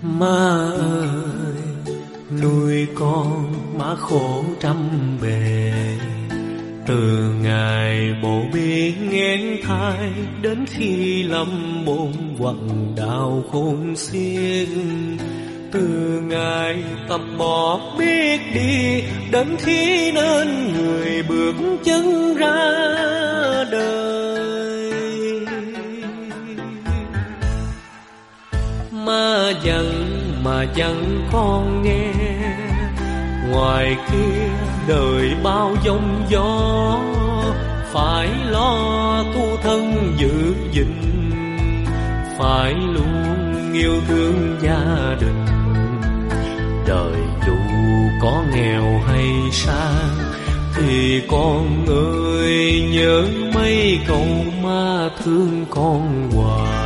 Má ơi, nuôi con má khổ trăm bề. Từ ngày bầu biển nghén thai đến khi lâm bồn hoặc đau khôn xiết. Từ ngày tập bỏ biết đi đến khi nên người bước chân ra đời. Má dặn con nghe, ngoài kia đời bao giông gió, phải lo tu thân giữ gìn, phải luôn yêu thương gia đình. Đời dù có nghèo hay sang thì con ơi nhớ mấy câu má thương con hoài.